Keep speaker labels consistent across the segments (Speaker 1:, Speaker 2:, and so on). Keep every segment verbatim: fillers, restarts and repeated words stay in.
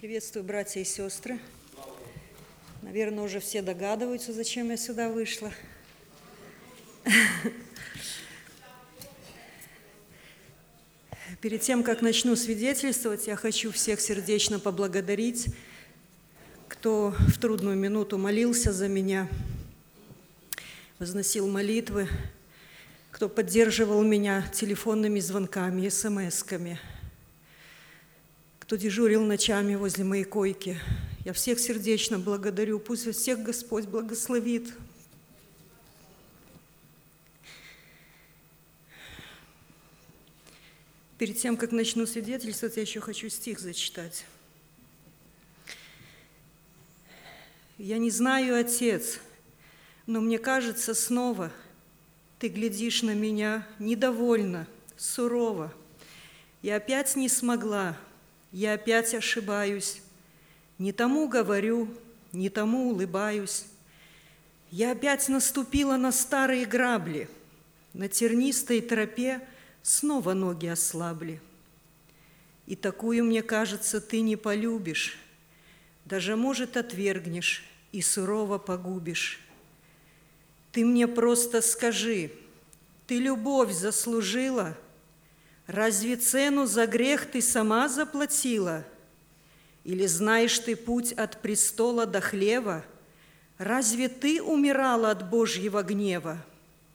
Speaker 1: Приветствую, братья и сестры. Наверное, уже все догадываются, зачем я сюда вышла. Перед тем, как начну свидетельствовать, я хочу всех сердечно поблагодарить, кто в трудную минуту молился за меня, возносил молитвы, кто поддерживал меня телефонными звонками, смс-ками, кто дежурил ночами возле моей койки. Я всех сердечно благодарю. Пусть всех Господь благословит. Перед тем, как начну свидетельствовать, я еще хочу стих зачитать. «Я не знаю, Отец, но мне кажется снова, Ты глядишь на меня недовольно, сурово. Я опять не смогла, я опять ошибаюсь. Не тому говорю, не тому улыбаюсь. Я опять наступила на старые грабли, на тернистой тропе снова ноги ослабли. И такую, мне кажется, ты не полюбишь, даже, может, отвергнешь и сурово погубишь. Ты мне просто скажи, ты любовь заслужила? Разве цену за грех ты сама заплатила? Или знаешь ты путь от престола до хлева? Разве ты умирала от Божьего гнева?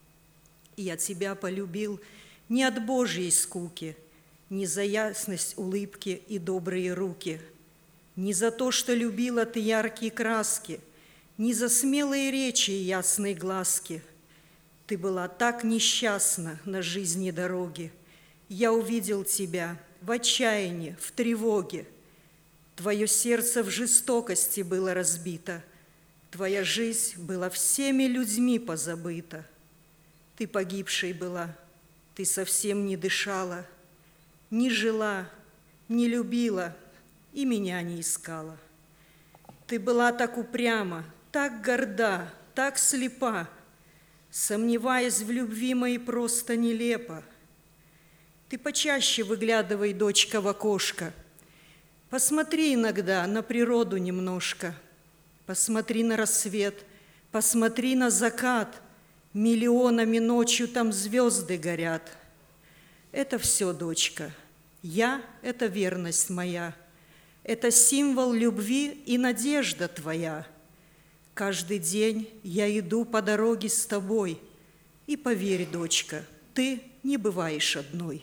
Speaker 1: Я тебя полюбил не от Божьей скуки, не за ясность улыбки и добрые руки, не за то, что любила ты яркие краски, не за смелые речи и ясные глазки. Ты была так несчастна на жизни дороге. Я увидел тебя в отчаянии, в тревоге. Твое сердце в жестокости было разбито, твоя жизнь была всеми людьми позабыта. Ты погибшей была, ты совсем не дышала, не жила, не любила и меня не искала. Ты была так упряма, так горда, так слепа, сомневаясь в любви моей просто нелепо. Ты почаще выглядывай, дочка, в окошко, посмотри иногда на природу немножко, посмотри на рассвет, посмотри на закат, миллионами ночью там звезды горят. Это все, дочка, я – это верность моя, это символ любви и надежда твоя. Каждый день я иду по дороге с тобой, и поверь, дочка, ты не бываешь одной.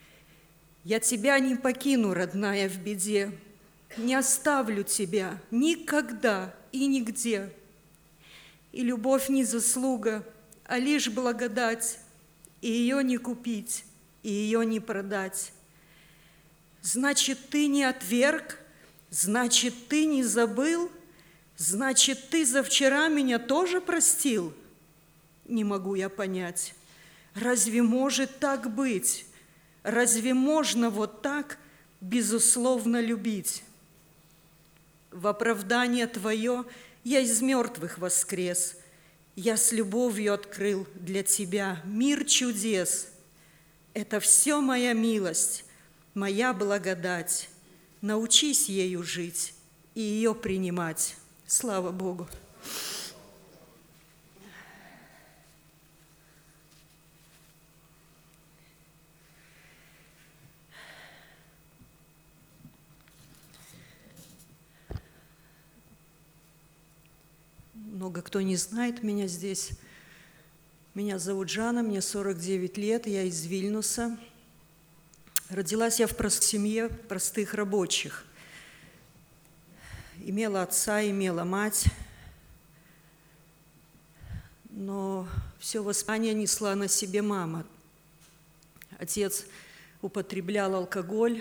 Speaker 1: Я тебя не покину, родная, в беде, не оставлю тебя никогда и нигде. И любовь не заслуга, а лишь благодать, и ее не купить, и ее не продать. Значит, ты не отверг, значит, ты не забыл, значит, ты за вчера меня тоже простил? Не могу я понять, разве может так быть? Разве можно вот так безусловно любить? В оправдание твое я из мертвых воскрес, я с любовью открыл для тебя мир чудес. Это все моя милость, моя благодать. Научись ею жить и ее принимать. Слава Богу! Много кто не знает меня здесь. Меня зовут Жанна, мне сорок девять лет, я из Вильнюса. Родилась я в простой семье простых рабочих. Имела отца, имела мать, но все воспитание несла на себе мама. Отец употреблял алкоголь,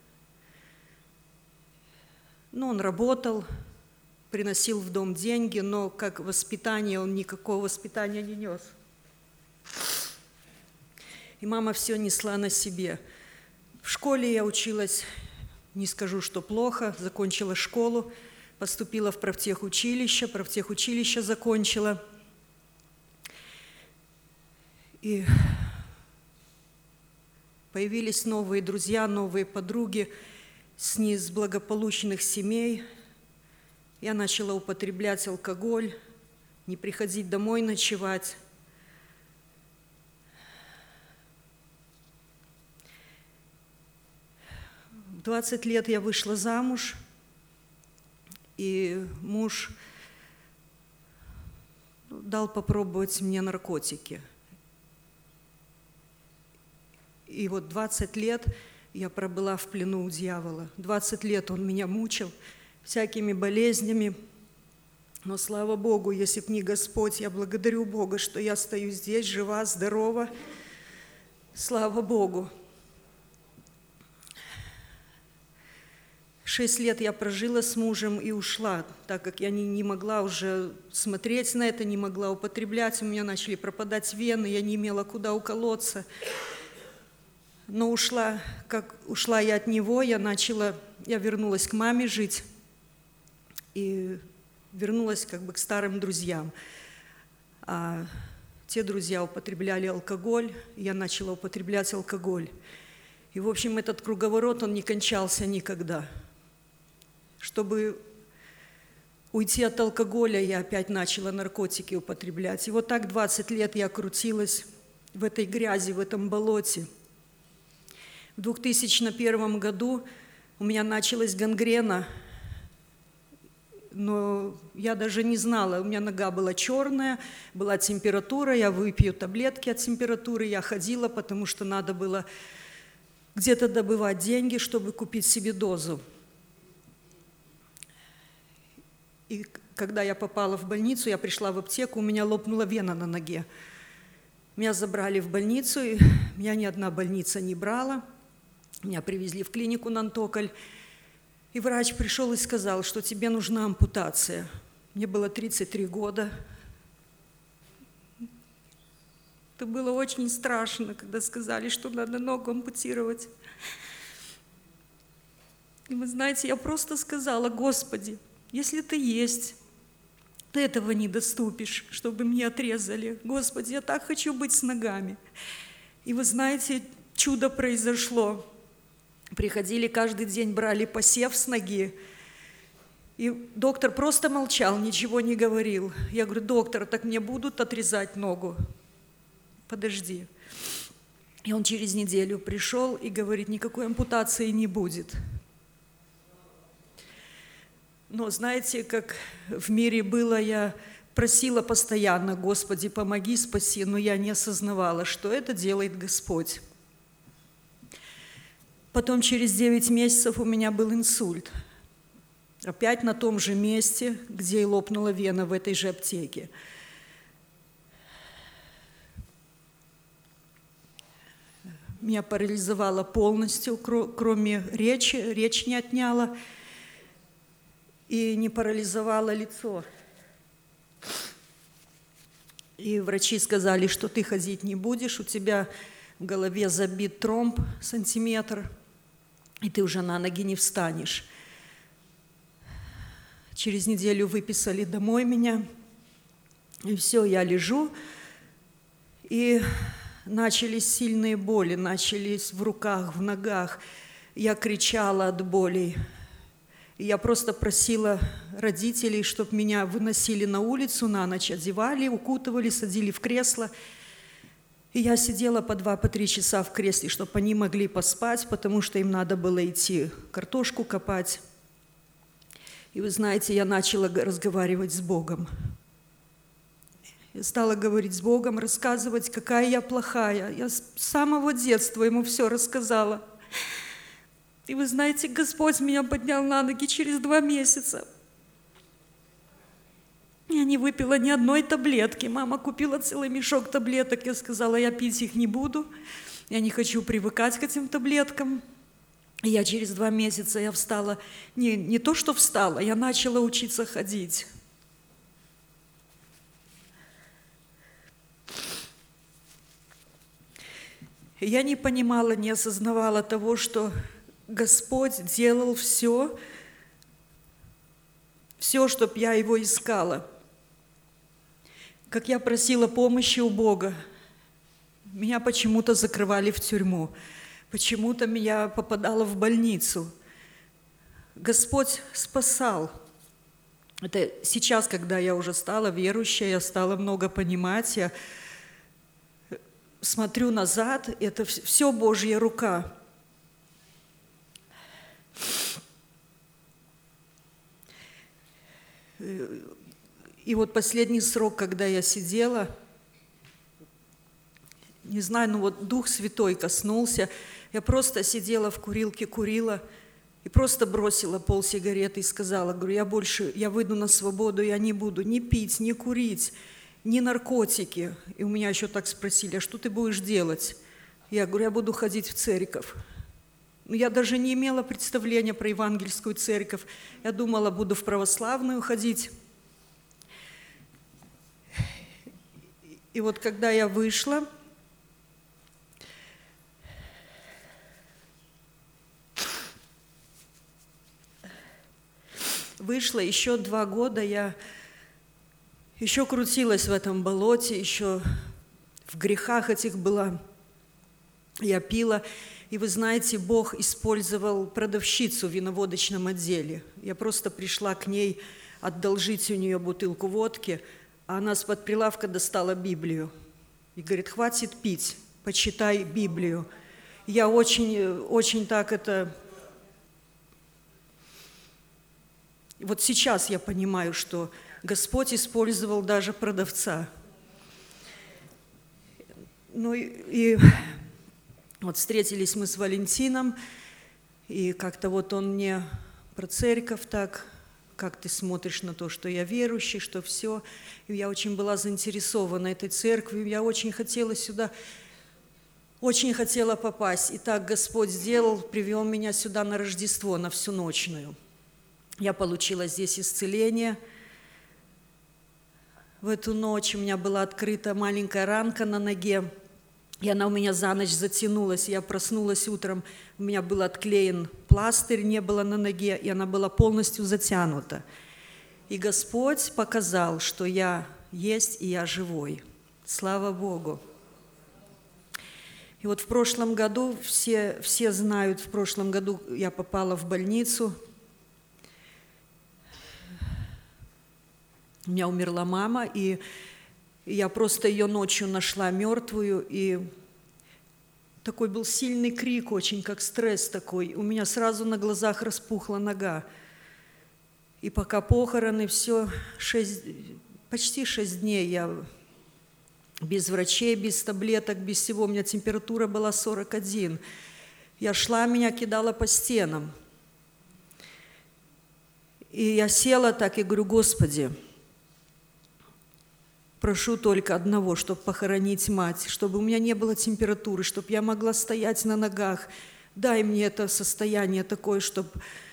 Speaker 1: но он работал, приносил в дом деньги, но как воспитание он никакого воспитания не нес. И мама все несла на себе. В школе я училась, не скажу, что плохо, закончила школу, поступила в профтехучилище, профтехучилище закончила. И появились новые друзья, новые подруги. с неблагополучных семей. Я начала употреблять алкоголь, не приходить домой ночевать. В двадцать лет я вышла замуж, и муж дал попробовать мне наркотики. И вот двадцать лет я пробыла в плену у дьявола. двадцать лет он меня мучил всякими болезнями. Но слава Богу, если б не Господь, я благодарю Бога, что я стою здесь, жива, здорова. Слава Богу. Шесть лет я прожила с мужем и ушла, так как я не, не могла уже смотреть на это, не могла употреблять. У меня начали пропадать вены, я не имела куда уколоться. Но ушла, как ушла я от него, я начала, я вернулась к маме жить и вернулась как бы к старым друзьям. А те друзья употребляли алкоголь, я начала употреблять алкоголь. И, в общем, этот круговорот, он не кончался никогда. Чтобы уйти от алкоголя, я опять начала наркотики употреблять. И вот так двадцать лет я крутилась в этой грязи, в этом болоте. В две тысячи первом году у меня началась гангрена, но я даже не знала, у меня нога была черная, была температура, я выпью таблетки от температуры, я ходила, потому что надо было где-то добывать деньги, чтобы купить себе дозу. И когда я попала в больницу, я пришла в аптеку, у меня лопнула вена на ноге. Меня забрали в больницу, и меня ни одна больница не брала. Меня привезли в клинику Нантоколь, и врач пришел и сказал, что тебе нужна ампутация. Мне было тридцать три года. Это было очень страшно, когда сказали, что надо ногу ампутировать. И вы знаете, я просто сказала: Господи, если Ты есть, Ты этого не доступишь, чтобы мне отрезали. Господи, я так хочу быть с ногами. И вы знаете, чудо произошло. Приходили каждый день, брали посев с ноги. И доктор просто молчал, ничего не говорил. Я говорю: доктор, так мне будут отрезать ногу? Подожди. И он через неделю пришел и говорит: никакой ампутации не будет. Но знаете, как в мире было, я просила постоянно: Господи, помоги, спаси, но я не осознавала, что это делает Господь. Потом через девять месяцев у меня был инсульт. Опять на том же месте, где и лопнула вена, в этой же аптеке. Меня парализовало полностью, кроме речи, речь не отняла. И не парализовало лицо. И врачи сказали, что ты ходить не будешь, у тебя в голове забит тромб сантиметр, и ты уже на ноги не встанешь. Через неделю выписали домой меня, и все, я лежу, и начались сильные боли, начались в руках, в ногах. Я кричала от болей. Я просто просила родителей, чтобы меня выносили на улицу на ночь, одевали, укутывали, садили в кресло. И я сидела по два, по три часа в кресле, чтобы они могли поспать, потому что им надо было идти картошку копать. И вы знаете, я начала разговаривать с Богом. Я стала говорить с Богом, рассказывать, какая я плохая. Я с самого детства ему все рассказала. И вы знаете, Господь меня поднял на ноги через два месяца. Я не выпила ни одной таблетки. Мама купила целый мешок таблеток. Я сказала: я пить их не буду. Я не хочу привыкать к этим таблеткам. И я через два месяца я встала. Не, не то, что встала, я начала учиться ходить. И я не понимала, не осознавала того, что Господь делал все, все, чтоб я Его искала. Как я просила помощи у Бога, меня почему-то закрывали в тюрьму, почему-то я попадала в больницу. Господь спасал. Это сейчас, когда я уже стала верующей, я стала много понимать, я смотрю назад, это все Божья рука. И вот последний срок, когда я сидела, не знаю, ну вот Дух Святой коснулся, я просто сидела в курилке, курила, и просто бросила пол сигареты и сказала, говорю, я больше, я выйду на свободу, я не буду ни пить, ни курить, ни наркотики. И у меня еще так спросили, а что ты будешь делать? Я говорю, я буду ходить в церковь. Но я даже не имела представления про евангельскую церковь. Я думала, буду в православную ходить. И вот когда я вышла, вышла еще два года, я еще крутилась в этом болоте, еще в грехах этих была. Я пила. И вы знаете, Бог использовал продавщицу в виноводочном отделе. Я просто пришла к ней одолжить у нее бутылку водки, а она с-под прилавка достала Библию. И говорит, хватит пить, почитай Библию. Я очень, очень так это... Вот сейчас я понимаю, что Господь использовал даже продавца. Ну и... и вот встретились мы с Валентином, и как-то вот он мне про церковь так, как ты смотришь на то, что я верующий, что все. И я очень была заинтересована этой церковью, я очень хотела сюда, очень хотела попасть. И так Господь сделал, привел меня сюда на Рождество, на всю ночную. Я получила здесь исцеление. В эту ночь у меня была открыта маленькая ранка на ноге. И она у меня за ночь затянулась. Я проснулась утром, у меня был отклеен пластырь, не было на ноге, и она была полностью затянута. И Господь показал, что я есть и я живой. Слава Богу. И вот в прошлом году, все, все знают, в прошлом году я попала в больницу. У меня умерла мама, и я просто ее ночью нашла мертвую, и такой был сильный крик, очень как стресс такой. У меня сразу на глазах распухла нога. И пока похороны, все, шесть, почти шесть дней я без врачей, без таблеток, без всего. У меня температура была сорок один. Я шла, меня кидала по стенам. И я села так и говорю, Господи, прошу только одного, чтобы похоронить мать, чтобы у меня не было температуры, чтобы я могла стоять на ногах. Дай мне это состояние такое, чтобы...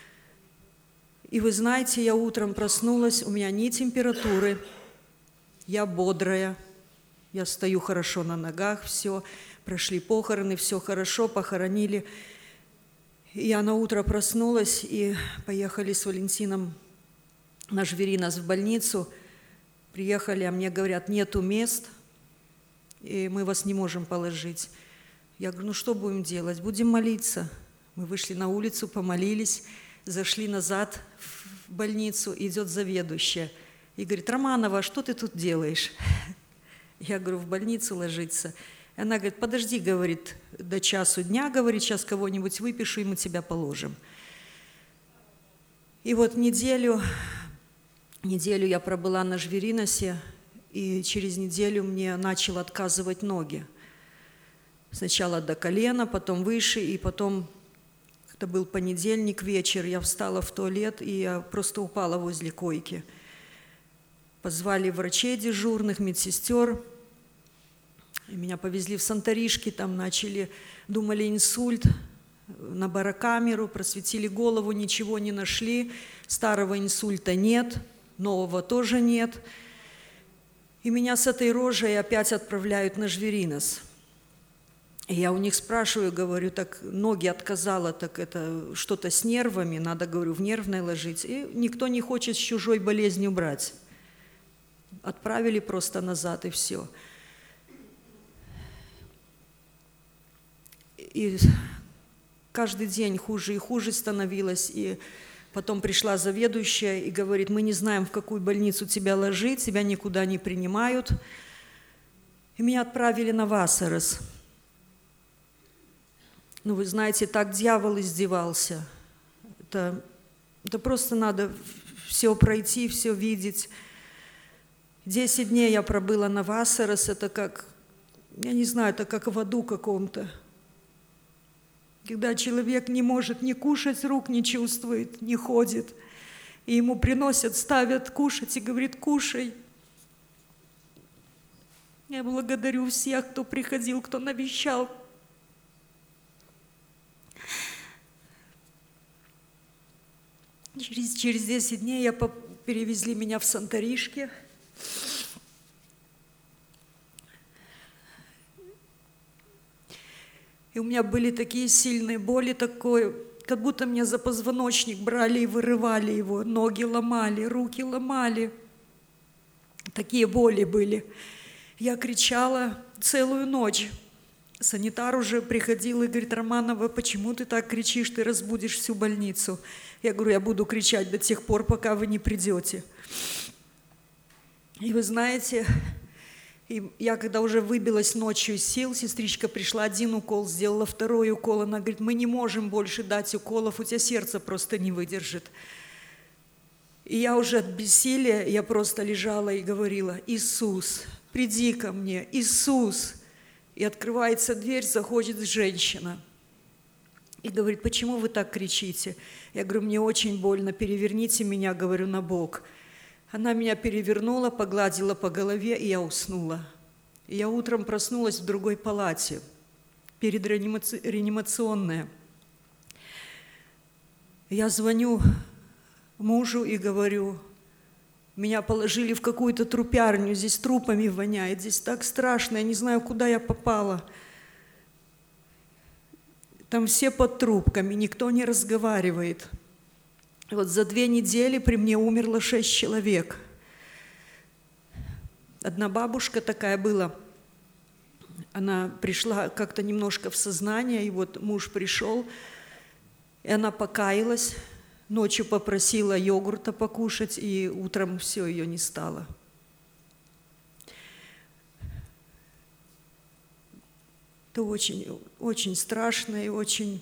Speaker 1: И вы знаете, я утром проснулась, у меня ни температуры, я бодрая, я стою хорошо на ногах, все, прошли похороны, все хорошо, похоронили. И я на утро проснулась, и поехали с Валентином на Жверинос в больницу. Приехали, а мне говорят, нету мест, и мы вас не можем положить. Я говорю, ну что будем делать? Будем молиться. Мы вышли на улицу, помолились, зашли назад в больницу, идет заведующая. И говорит, Романова, что ты тут делаешь? Я говорю, в больницу ложиться. И она говорит, подожди, говорит, до часу дня, говорит, сейчас кого-нибудь выпишу, и мы тебя положим. И вот неделю... Неделю я пробыла на Жвериносе, и через неделю мне начало отказывать ноги. Сначала до колена, потом выше, и потом, это был понедельник вечер, я встала в туалет, и я просто упала возле койки. Позвали врачей дежурных, медсестер, и меня повезли в Санторишки, там начали, думали инсульт, на барокамеру, просветили голову, ничего не нашли, старого инсульта нет. Нового тоже нет. И меня с этой рожей опять отправляют на Жверинос. И я у них спрашиваю, говорю, так ноги отказала, так это что-то с нервами, надо, говорю, в нервное ложить. И никто не хочет с чужой болезнью брать. Отправили просто назад, и все. И каждый день хуже и хуже становилось, и Потом пришла заведующая и говорит: мы не знаем, в какую больницу тебя ложить, тебя никуда не принимают. И меня отправили на Вассерес. Ну, вы знаете, так дьявол издевался. Это, это просто надо все пройти, все видеть. Десять дней я пробыла на Вассерес, это как, я не знаю, это как в аду каком-то. Когда человек не может ни кушать, рук не чувствует, не ходит. И ему приносят, ставят кушать и говорит: кушай. Я благодарю всех, кто приходил, кто навещал. Через, через десять дней я поп... перевезли меня в Санторишке. И у меня были такие сильные боли, такое, как будто мне за позвоночник брали и вырывали его, ноги ломали, руки ломали. Такие боли были. Я кричала целую ночь. Санитар уже приходил и говорит: Романова, почему ты так кричишь, ты разбудишь всю больницу. Я говорю: я буду кричать до тех пор, пока вы не придете. И вы знаете, и я когда уже выбилась ночью из сил, сестричка пришла, один укол сделала, второй укол. Она говорит: мы не можем больше дать уколов, у тебя сердце просто не выдержит. И я уже от бессилия, я просто лежала и говорила: Иисус, приди ко мне, Иисус. И открывается дверь, заходит женщина. И говорит: почему вы так кричите? Я говорю: мне очень больно, переверните меня, говорю, на бок. Она меня перевернула, погладила по голове, и я уснула. И я утром проснулась в другой палате, перед реанимаци... реанимационной. Я звоню мужу и говорю: меня положили в какую-то трупярню, здесь трупами воняет, здесь так страшно, я не знаю, куда я попала. Там все под трубками, никто не разговаривает. И вот за две недели при мне умерло шесть человек. Одна бабушка такая была, она пришла как-то немножко в сознание, и вот муж пришел, и она покаялась, ночью попросила йогурта покушать, и утром все, ее не стало. Это очень, очень страшно и очень...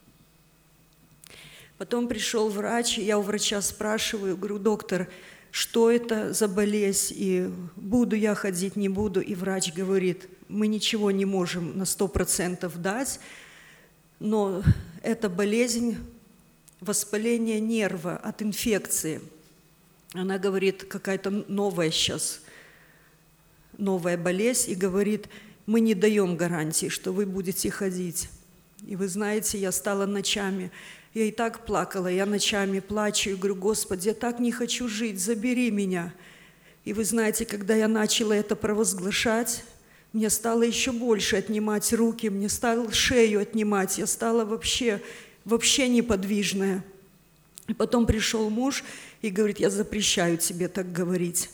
Speaker 1: Потом пришел врач, и я у врача спрашиваю, говорю: доктор, что это за болезнь, и буду я ходить, не буду? И врач говорит: мы ничего не можем на сто процентов дать, но это болезнь воспаления нерва от инфекции. Она говорит, какая-то новая сейчас, новая болезнь, и говорит: мы не даем гарантии, что вы будете ходить. И вы знаете, я стала ночами, я и так плакала, я ночами плачу и говорю: Господи, я так не хочу жить, забери меня. И вы знаете, когда я начала это провозглашать, мне стало еще больше отнимать руки, мне стало шею отнимать, я стала вообще, вообще неподвижная. И потом пришел муж и говорит: я запрещаю тебе так говорить.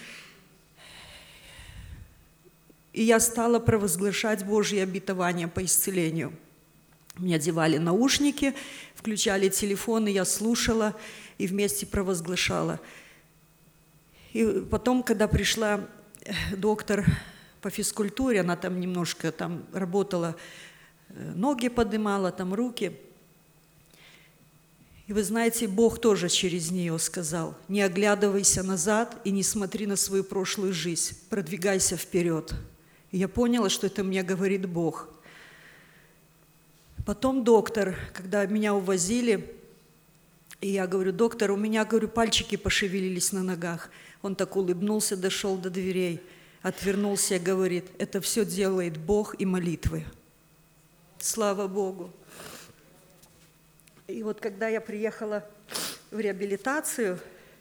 Speaker 1: И я стала провозглашать Божьи обетования по исцелению. Мне одевали наушники, включали телефон, и я слушала и вместе провозглашала. И потом, когда пришла доктор по физкультуре, она там немножко там работала, ноги поднимала, там руки. И вы знаете, Бог тоже через нее сказал: не оглядывайся назад и не смотри на свою прошлую жизнь, продвигайся вперед. И я поняла, что это мне говорит Бог. Потом доктор, когда меня увозили, и я говорю: доктор, у меня, говорю, пальчики пошевелились на ногах. Он так улыбнулся, дошел до дверей, отвернулся и говорит: это все делает Бог и молитвы. Слава Богу. И вот когда я приехала в реабилитацию,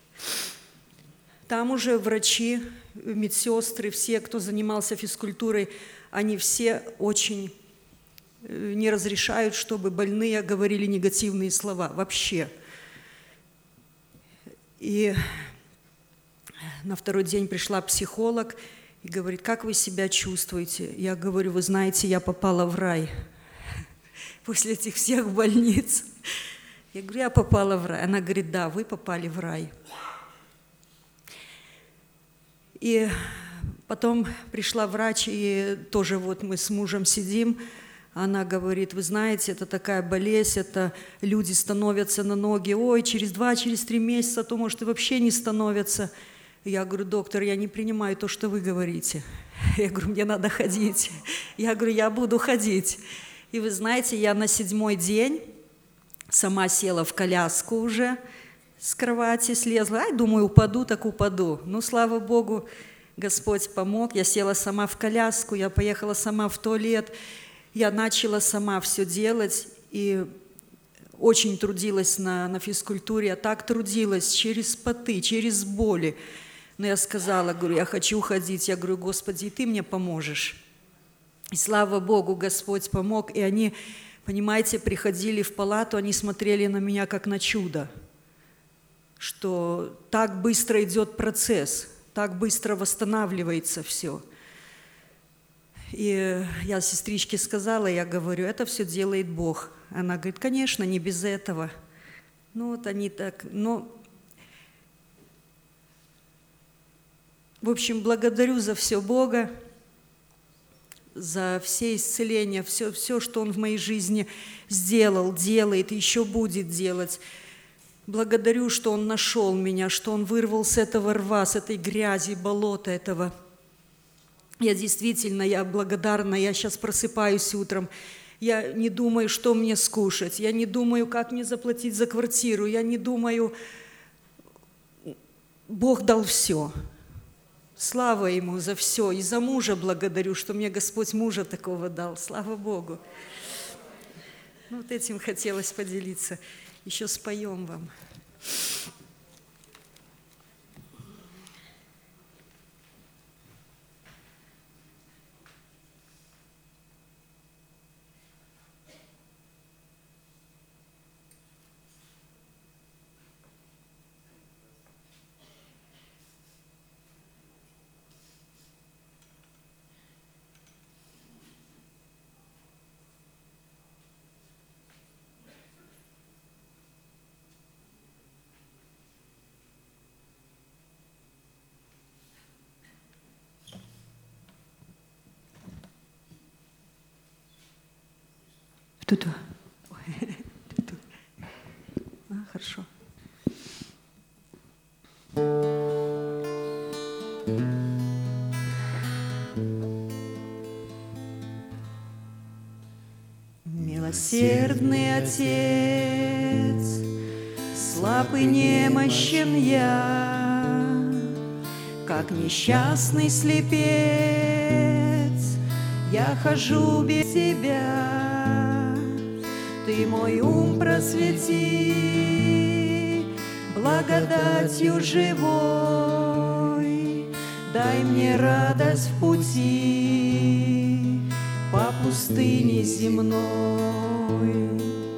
Speaker 1: там уже врачи, медсестры, все, кто занимался физкультурой, они все очень не разрешают, чтобы больные говорили негативные слова вообще. И на второй день пришла психолог и говорит: как вы себя чувствуете? Я говорю: вы знаете, я попала в рай после этих всех больниц. Я говорю, я попала в рай. Она говорит, да, вы попали в рай. И потом пришла врач, и тоже вот мы с мужем сидим. Она говорит, вы знаете, это такая болезнь, это люди становятся на ноги, ой, через два, через три месяца, то, может, и вообще не становятся. Я говорю, доктор, я не принимаю то, что вы говорите. Я говорю, мне надо ходить. Я говорю, я буду ходить. И вы знаете, я на седьмой день сама села в коляску уже, с кровати слезла. Ай, думаю, упаду, так упаду. Ну, слава Богу, Господь помог. Я села сама в коляску, я поехала сама в туалет. Я начала сама все делать и очень трудилась на, на физкультуре. Я так трудилась через поты, через боли. Но я сказала, говорю, я хочу ходить. Я говорю, Господи, и Ты мне поможешь. И слава Богу, Господь помог. И они, понимаете, приходили в палату, они смотрели на меня как на чудо, что так быстро идет процесс, так быстро восстанавливается все. И я сестричке сказала, я говорю, это все делает Бог. Она говорит, конечно, не без этого. Ну вот они так, но... В общем, благодарю за все Бога, за все исцеления, все, все, что Он в моей жизни сделал, делает, еще будет делать. Благодарю, что Он нашел меня, что Он вырвал с этого рва, с этой грязи, болота этого. Я действительно, я благодарна, я сейчас просыпаюсь утром, я не думаю, что мне скушать, я не думаю, как мне заплатить за квартиру, я не думаю, Бог дал все. Слава Ему за все, и за мужа благодарю, что мне Господь мужа такого дал, слава Богу. Ну, вот этим хотелось поделиться, еще споем вам. Ту-ту. Ту-ту. А, хорошо. Милосердный Отец, слаб и немощен я, как несчастный слепец, я хожу без Тебя. Ты мой ум просвети, благодатью живой, дай мне радость в пути по пустыне земной.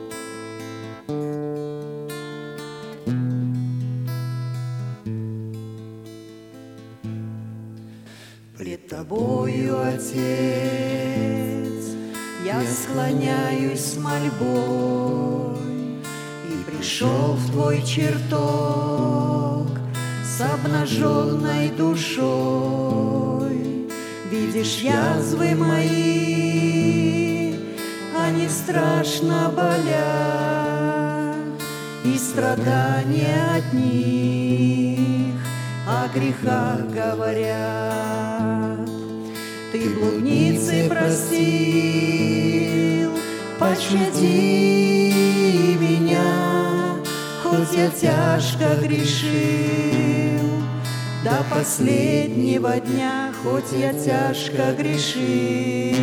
Speaker 1: Пред Тобою, Отец, я склоняюсь с мольбой и пришел в Твой чертог с обнаженной душой. Видишь язвы мои, они страшно болят, и страдания от них о грехах говорят. Ты блудницы простил, пощади меня, хоть я тяжко грешил, до последнего дня, хоть я тяжко грешил,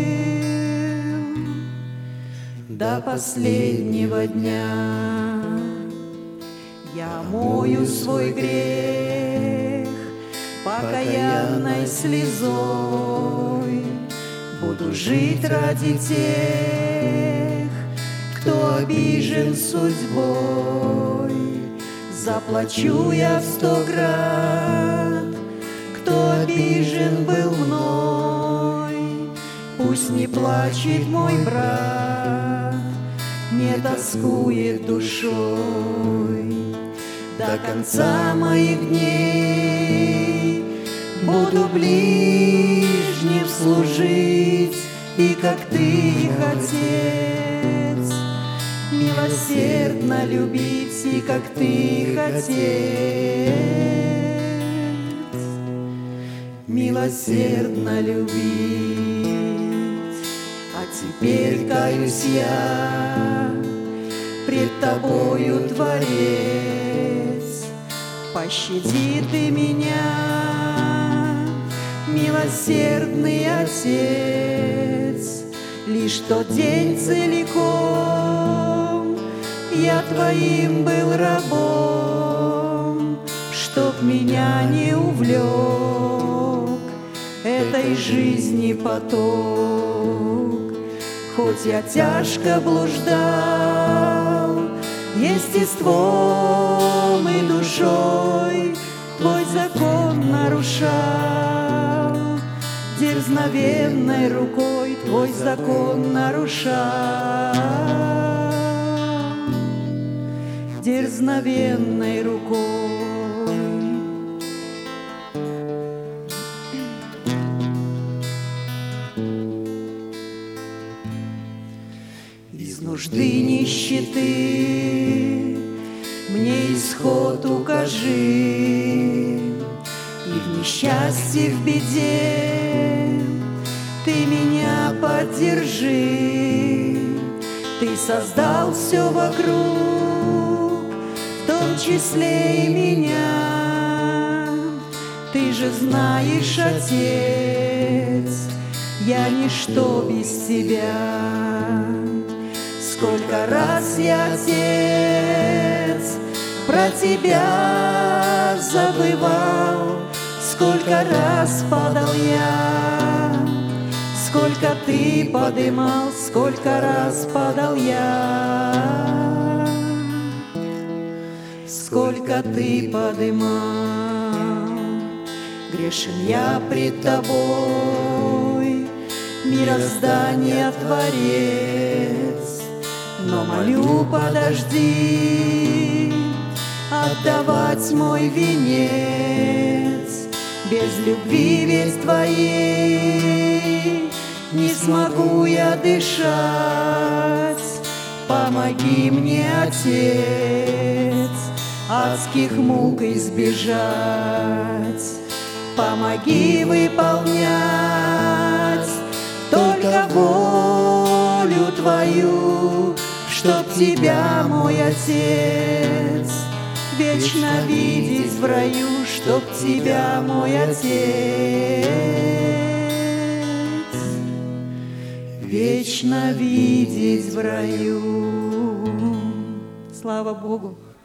Speaker 1: до последнего дня. Я мою свой грех покаянной слезой, буду жить ради тех, кто обижен судьбой. Заплачу я в сто крат, кто обижен был мной. Пусть не плачет мой брат, не не тоскует душой. До конца моих дней буду ближним служить, и как ты, Отец, милосердно любить, и как ты, Отец, милосердно любить. А теперь каюсь я пред тобою, Творец, пощади ты меня, милосердный Отец. Лишь тот день целиком я твоим был рабом, чтоб меня не увлек этой жизни поток. Хоть я тяжко блуждал естеством и душой, твой закон нарушал, дерзновенной рукой твой закон нарушал, дерзновенной рукой. Из нужды нищеты мне исход укажи, и в несчастье, в беде ты меня поддержи. Ты создал все вокруг, в том числе и меня. Ты же знаешь, Отец, я ничто без тебя. Сколько раз я, Отец, про тебя забывал, сколько раз падал я, сколько ты подымал, сколько раз падал я, сколько ты подымал. Грешен я пред тобой, мироздание Творец, но молю, подожди отдавать мой венец. Без любви ведь твоей не смогу я дышать. Помоги мне, Отец, адских мук избежать. Помоги выполнять только волю твою, чтоб тебя, мой Отец, вечно видеть в раю, чтоб тебя, мой Отец, вечно видеть в раю. Слава Богу!